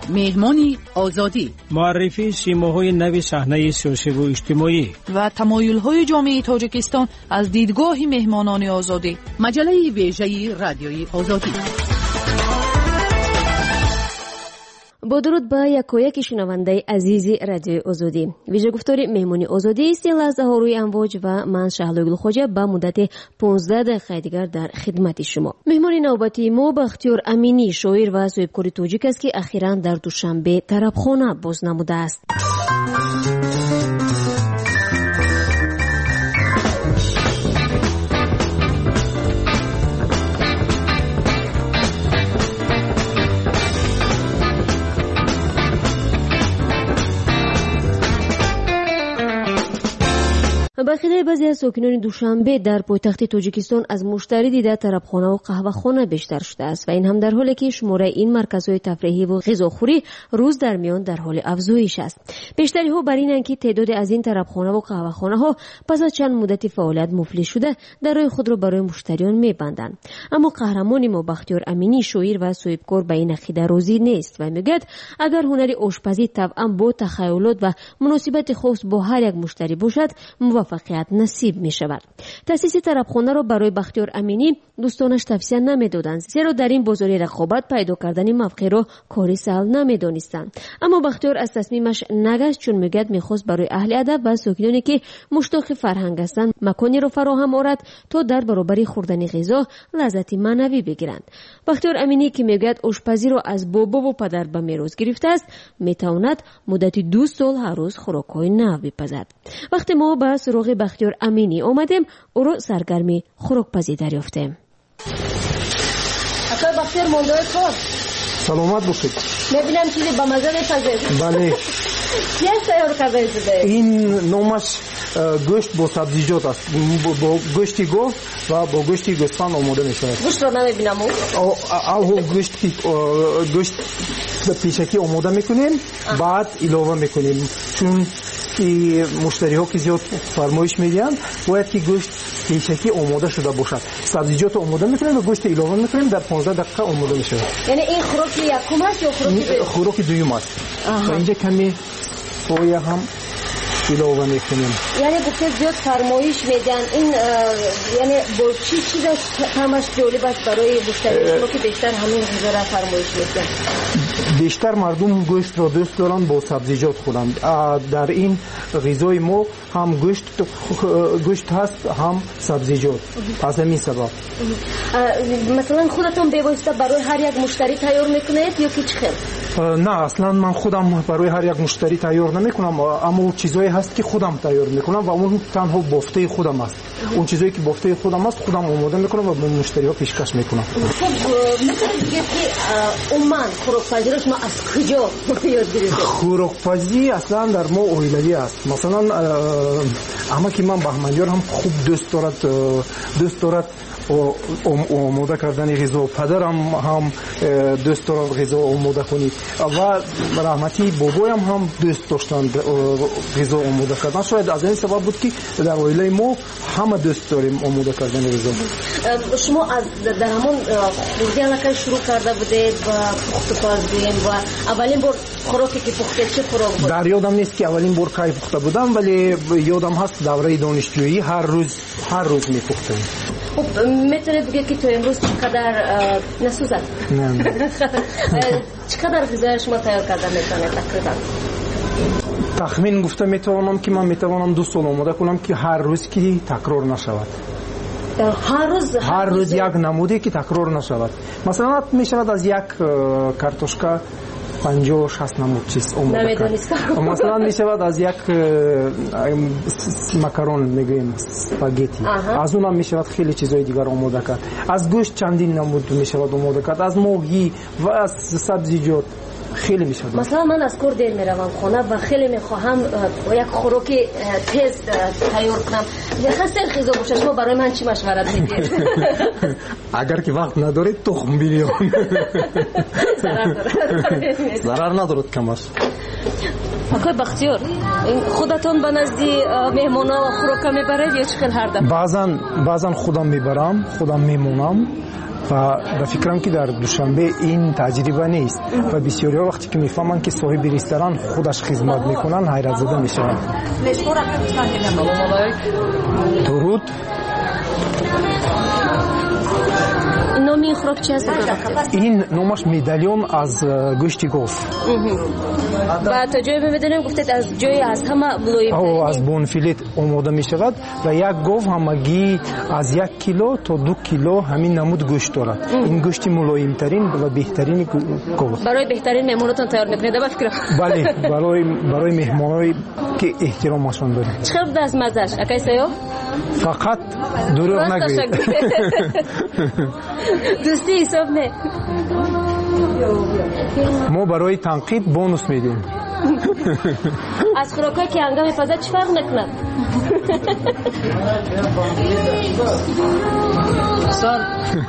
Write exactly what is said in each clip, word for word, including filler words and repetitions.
مهمانی آزادی، معرفی سیماهای نو صحنه سیاسی و اجتماعی و تمایل‌های جامعه تاجیکستان از دیدگاه مهمانان آزادی. مجله ویژه رادیوی آزادی. با درود به یکایک شنونده عزیز رادیوی آزادی. ویژه گفتاری مهمانی آزادی است. لحظه ها روی امواج و من شهلوگل خوجه به مدت پانزده دقیقه دیگر در خدمت شما. مهمان نوبتی ما بختیار امینی، شاعر و صاحبکار تاجیک است که اخیراً در دوشنبه طربخانه بازنموده است. بخیلی بعضی از ساکنان دوشنبه در پایتخت تاجیکستان از مشتری دیده طربخانه و قهوه‌خانه بیشتر شده است و این هم در حالی که شماره این مرکزهای تفریحی و غذاخوری روز در میان در حال افزایش است. بیشتری ها بر اینند که تعداد از این طربخانه و قهوه‌خانه ها پس از چند مدت فعالیت مفلس شده درهای خود را برای مشتریان می‌بندند. اما قهرمان ما بختیار امینی، شاعر و صاحبکار، به این عقیده راضی نیست و میگوید اگر هنر آشپزی طبعا با تخیلات و مناسبت خاص با هر یک مشتری باشد موفقیت نصیب می شود. تأسیس طربخانه را برای بختیار امینی دوستانش توصیه نمیدادند، زیرا در این بازار رقابت پیدا کردن موقع را کاری سهل نمیدانستند. اما بختیار از تصمیمش نگشت، چون میگوید میخواست برای اهل ادب و ساکنانی که مشتاق فرهنگ هستند مکانی را فراهم آورد تا در برابر خوردن غذا لذتی معنوی بگیرند. بختیار امینی که میگوید آشپزی را از بابا و پدر به میراث گرفته است، میتواند مدت دو سال هر روز خوراک‌های نو بپزد. وقتی ما به سراغ بختیار امینی آمدیم، او را سرگرمی خوراک‌پزی دریافتیم. اکا بختیار مانده کار سلامت باشید. میبینم چیزی با مزه میپزید. بله. چیه تیار کرده شده؟ این نامش گوشت با سبزیجات است. با گوشتی گاو و با گوشتی گوسفند آماده میشه. گوشت رو نمیبینم. او او گوشت گوشت پیشکی آماده میکنیم، بعد علاوه میکنیم، چون که مشتری ها که زیاد فرمایش میدن باید که گوشت پیشکی آماده شده باشد. سبزیجات آماده میکنیم و گوشت علاوه میکنیم، در پانزده دقیقه آماده میشه. یعنی این خوراک یکم است یا خوراک دوم؟ خوراک دوم است. و اینجا کمی سویا هم علاوه میکنیم. یعنی گفته زیاد فرمایش میدن، این یعنی با چی چیزش همش جالب است برای مشتری شما که بیشتر همین غذا را فرمایش میدن؟ بیشتر مردم گوشت را دوست دارند با سبزیجات خورند. در این غذای ما هم گوشت گوشت هست هم سبزیجات. از همین سبب. مثلا خودتون به واسطه برای هر یک مشتری تیار میکنید یا که چه خیلی؟ نه، اصلا من خودم برای هر یک مشتری تیار نمیکنم، اما چیزایی هست که خودم تیار میکنم و اون تنها بافته خودم است. اون چیزایی که بافته خودم است خودم آماده میکنم و به مشتری ها پیشکش میکنم. خب میتونید بگید که عموما خوراک‌پزی رو شما از کجا یاد گرفتید؟ خوراک‌پزی اصلا در ما اویلوی است. مثلا اما که من بهمنیار هم خوب دوست دارد دوست دارد آماده کردن غذا، پدرم هم دوست دارد غذا آماده کنی و رحمتی بابایم هم دوست داشتند غذا آماده کردن. شاید از این سبب بود که در اویله ما همه دوست داریم آماده کردن غذا. شما از در همون خوردن شروع کرده بودید و پخت کردین و اولین بار خوراکی که پخته چه خوراک بود؟ در یادم نیست که اولین بار کی پخته بودم، ولی یادم هست دوره دانشجویی هر روز هر روز میپختم. خب میتونید بگید که تو امروز چقدر نسوزد؟ نه. چقدر غذای شما تیار کرده میتونه تقریبا؟ تخمین گفته میتوانم که من میتوانم دو سال آماده کنم که هر روز که تکرار نشود. هر روز هر روز یک نمودی که تکرار نشود. مثلا میشود از یک کارتوشکا پنجاه و شصت نمود چیز آماده کرد. مثلا میشود از یک مکرون میگویم اسپاگتی، از اونم میشود خیلی چیزای دیگر آماده کرد. از گوشت چندین نمود میشود آماده کرد، از ماهی و از سبزیجات خیلی میشود. مثلا من از کور دیر میروم خانه و خیلی میخواهم یک خوراک تیز تیار کنم، خسته غذا باشه، شما برای من چی مشورت میدید؟ اگر که وقت ندارید تخم بیلیون. ضرر داره. ضرر ندارد کمش. آقای بختیار، خودتون به نزدی مهمانا و خوراک میبرید یا چه هر دفعه؟ بعضن بعضن خودم میبرم، خودم میمونم و به فکرم که در دوشنبه این تجربه نیست و بسیاری‌ها وقتی که میفهمن که صاحب رستوران خودش خدمت میکنن حیرت زده میشن. درود. نام این خوراک چی هست؟ این نامش مدالیون از گوشت گاو. و تا جایی می‌دونم گفتید از جایی از همه ملایم او از بونفیلت آماده می شود و یک گاو همگی از یک کیلو تا دو کیلو همین نمود گوشت دارد. این گوشت ملایم ترین و بهترین گاو. برای بهترین مهمانتون تیار می‌کنید به فکر. بله، برای برای مهمانایی که احترامشون داریم. چقدر دست مزه‌اش اکای سایو؟ فقط دروغ نگویید. دوستی حساب نه. ما برای تنقید بونوس میدیم. از خوراکایی که هنگام فضا چه فرق میکنه؟ سال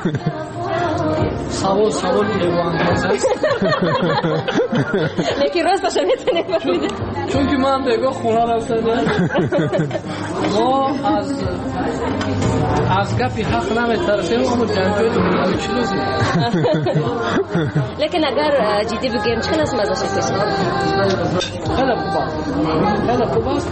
سوال سوال لیوان است. لیکن راستش میتونه بفهمید. چون که من بگو خونه رفتم. ما از از گپی حق نمیترسیم اما جنجال میکنیم چی روزی. لیکن اگر جدی بگیم چه ناس مزه شکست؟ خیلی خوبه. خیلی خوبه.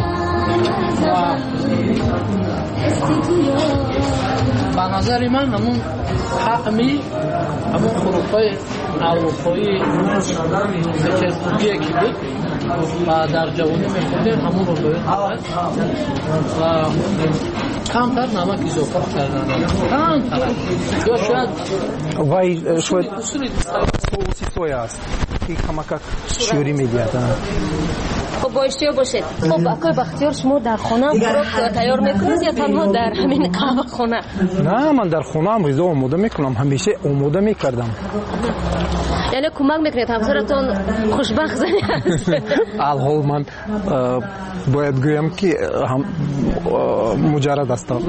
به نظر من همون حقمی همون خوراک‌های اروپایی پترزبورگی که بود و در جوانی می‌خوردیم همون رو باید دارد و کمتر نمک اضافه کردن کمتر یا شاید وای شاید سوسی سویا است که کمک شوری می‌دهد. خب با اشتیا باشید. خب اکای بختیار شما در خانه خوراک تیار میکنید یا تنها در همین قهوه خانه؟ نه، من در خانه هم غذا آماده میکنم، همیشه آماده میکردم. یعنی کمک میکنید همسرتون خوشبخت زنید؟ الحال من باید گویم که هم مجرد هستم.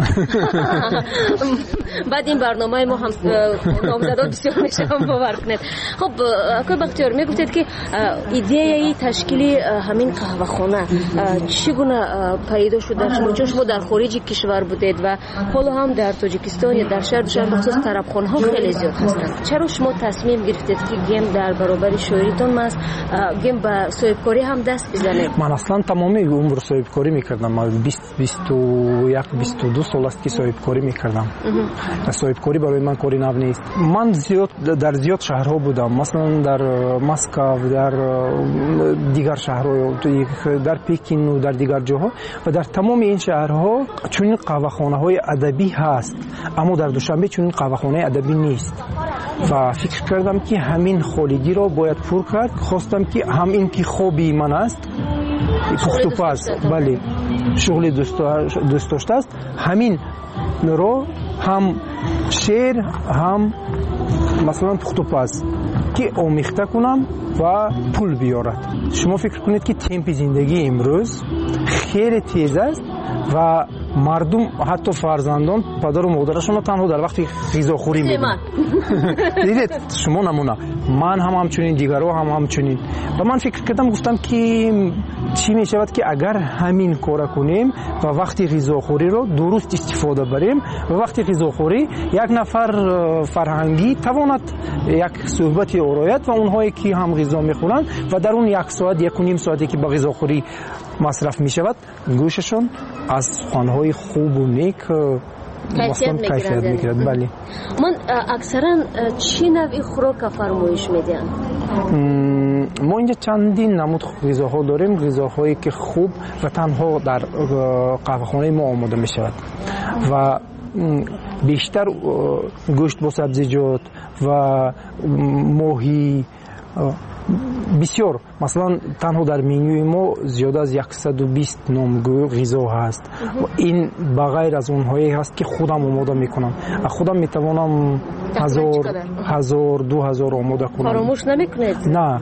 بعد این برنامه ما هم نامزدان بسیار میشه هم باور کنید. خب اکای بختیار میگفتید که ایده تشکیلی همین قهوه خانه چگونه پیدا شد در شما؟ چون شما در خارج کشور بودید و حالا هم در تاجیکستان یا در شهر دوشنبه بخصوص طربخانه ها خیلی زیاد هستند. چرا شما تصمیم گرفتید که گیم در برابر شاعریتون ماست گیم به صاحبکاری هم دست بزنید؟ من اصلا تمامی عمر صاحبکاری میکردم. من بیست بیست و یک بیست و دو سال است که صاحبکاری میکردم. صاحبکاری برای من کاری نو نیست. من زیاد در زیاد شهرها بودم، مثلا در مسکو، در دیگر شهرها، در پکین و در دیگر جاها و در تمام این شهرها چون قهوه‌خانه‌های ادبی هست، اما در دوشنبه چون قهوه‌خانه ادبی نیست و فکر کردم که همین خالیگی را باید پر کرد. خواستم که هم این که خوبی من است پخت و پز، بله شغل دوست داشته است، همین رو هم شعر هم مثلا پخت و پز که آمیخته کنم و پول بیارد. شما فکر کنید که تمپ زندگی امروز خیلی تیز است و مردم حتی فرزندان پدر و مادرشون تنها در وقت غذاخوری می‌بینن. دیدید شما نمونه، من هم همچنین، دیگرها هم همچنین. و من فکر کردم، گفتم که چی میشود که اگر همین کار کنیم و وقتی غذاخوری رو درست استفاده بریم و وقتی غذاخوری یک نفر فرهنگی تواند یک صحبت آرایت و اونهایی که هم غذا میخورن و در اون یک ساعت یک و نیم ساعتی که به غذاخوری مصرف می شود گوششون از خانه‌های خوب و نیک کیفیت میگیرد. بله. من اکثرا چی نوعی خوراک فرمایش میدین؟ ما اینجا چندین نمود غذاها داریم، غذاهایی که خوب و تنها در قهوه‌خانه ما آماده می شود و بیشتر گوشت با سبزیجات و ماهی بسیار. مثلا تنها در منیوی ما زیاده از صد و بیست نام غذا هست و این بغیر از اونهایی هست که خودم آماده میکنم. خودم میتوانم هزار هزار دو هزار آماده کنم. فراموش نمیکنید؟ نه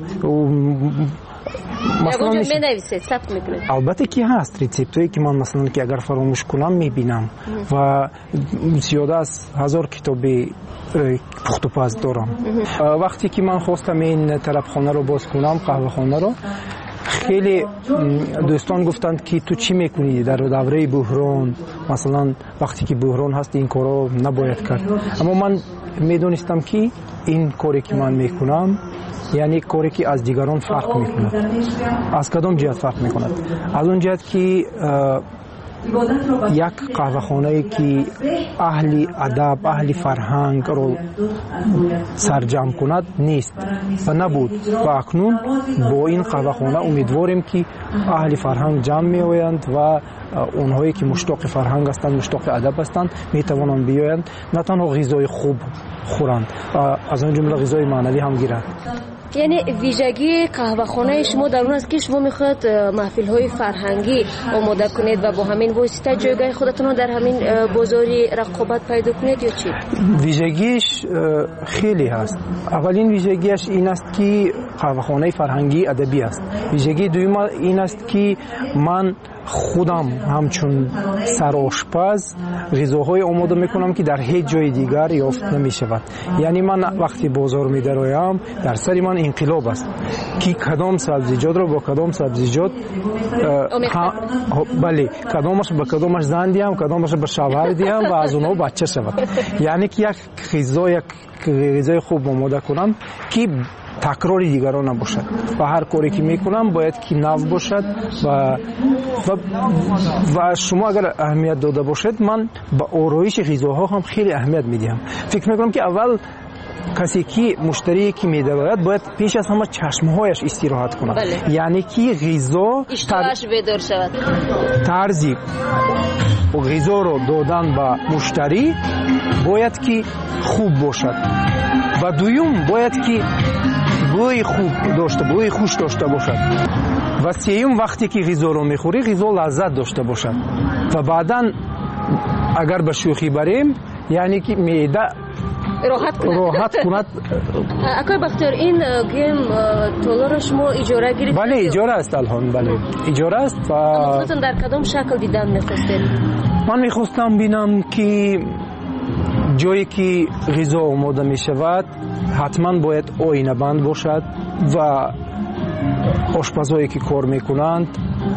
مثلا می نویسید، ثبت میکنید؟ البته که هست ریسپتایی که من مثلا که اگر فراموش کنم میبینم و زیاده از هزار کتابی پخت و پز دارم. وقتی که من خواستم این طلبخانه رو باز کنم، قهوه خانه رو، خیلی دوستان گفتند که تو چی میکنی در دوره بحران، مثلا وقتی که بحران هست این کارا نباید کرد. اما من میدونستم که این کاری که من میکنم یعنی کاری که از دیگران فرق میکند. از کدام جهت فرق میکند؟ از اون جهت که یک قهوه‌خانه‌ای که اهل ادب، اهل فرهنگ رو سرجم کند نیست و نبود و اکنون با این قهوه‌خانه امیدواریم که اهل فرهنگ جمع می‌آیند و اونهایی که مشتاق فرهنگ هستند، مشتاق ادب هستند میتوانند بیایند، نه تنها غذای خوب خورند و از آن جمله غذای معنوی هم گیرند. یعنی ویژگی قهوه‌خانه شما در اون است که شما میخواد محفل‌های فرهنگی آماده کنید و با همین واسطه جایگاه خودتون رو در همین بازاری رقابت پیدا کنید یا چی؟ ویژگیش خیلی هست. اولین ویژگیش این است که قهوه‌خانه فرهنگی ادبی است. ویژگی دوم این است که من خودم همچون سرآشپز غذاهای آماده میکنم که در هیچ جای دیگر یافت نمیشود. یعنی من وقتی بازار میدرایم در سر من انقلاب است که کدام سبزیجات رو با کدام سبزیجات بله کدامش با کدامش زن دیم، کدامش با شوهر دیم و از اونها بچه شود. یعنی که یک غذا یک غذای خوب آماده کنم که تکرار دیگران نباشد و هر کاری که میکنم باید که نو باشد و و, و شما اگر اهمیت داده باشد من با آرایش غذاها هم خیلی اهمیت میدم. فکر میکنم که اول کسی که مشتری که میدوید باید پیش از همه چشمهایش استراحت کند. بله. یعنی که غذا اشتهاش بیدار شود. طرزی غذا رو دادن به مشتری باید که خوب باشد و دوم باید که بوی خوب داشته بوی خوش داشته باشد و سیوم وقتی که غذا رو میخوری غذا لذت داشته باشد و بعداً اگر به شوخی بریم یعنی که معده راحت کند راحت کند. اکای بختیار این گیم تولا رو شما اجاره گرفتید؟ بله اجاره است الان. بله اجاره است. و خودتون در کدام شکل دیدن میخواستید؟ من میخواستم بینم که جایی که غذا آماده می شود حتما باید آینه بند باشد و آشپزهایی که کار میکنند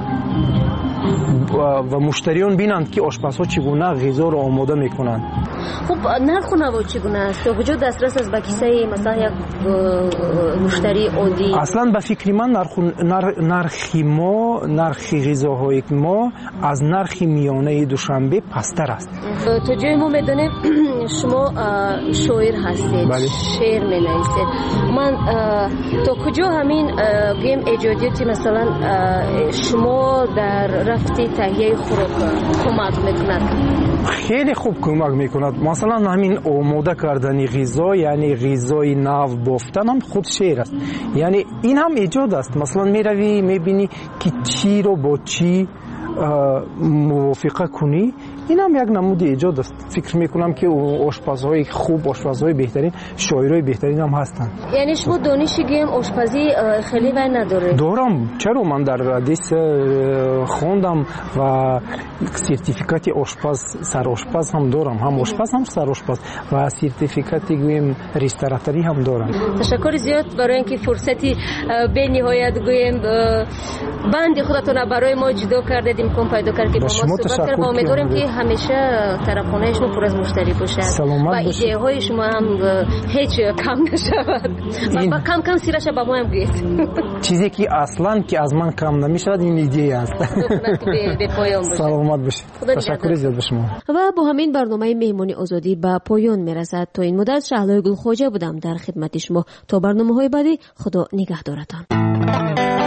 و مشتریان بینند که آشپزها چگونه غذا را آماده میکنند. خب نرخ و نوا چگونه است؟ تا کجا دسترس است به کیسه مثلا یک مشتری عادی؟ اصلا به فکر من نرخ نرخ ما نرخ غذاهای ما از نرخ میانه دوشنبه پستر است. تو جای ما میدونیم شما شاعر هستید. بله. شعر مینویسید. من تا کجا همین گیم ایجادیاتی مثلا شما در رفتی تهیه خوراک کمک میکند؟ خیلی خوب کمک میکند. مثلا همین آماده کردن غذا یعنی غذای نو بافتن هم خود شعر است. یعنی این هم ایجاد است. مثلا میروی میبینی که چی رو با چی موافقه کنی، این هم یک نمود ایجاد است. فکر میکنم که آشپزهای خوب، آشپزهای بهترین، شاعرای بهترین هم هستند. یعنی شما دانشی گیم آشپزی خیلی وای نداره؟ دارم. چرا من در ردیس خوندم و سرتیفیکات آشپز، سر آشپز هم دارم. هم آشپز هم سر آشپز و سرتیفیکات گویم ریستوراتوری هم دارم. تشکر زیاد برای اینکه فرصتی به نهایت گویم بند خودتون برای ما جدا کردید، امکان پیدا کرد که با ما صحبت کنیم. امیدواریم که همیشه طرفخانه شما پر از مشتری باشه و ایده های شما هم هیچ کم نشود و کم کم سیرش با ما هم گوید. چیزی که اصلا که از من کم نمیشود این ایده است. به پایان باشه. سلامت باشید. تشکر زیاد به شما. و با همین برنامه مهمانی آزادی به پایان میرسد. تا این مدت شهلای گلخواجه بودم در خدمت شما. تا برنامه‌های بعدی خدا نگهدارتان.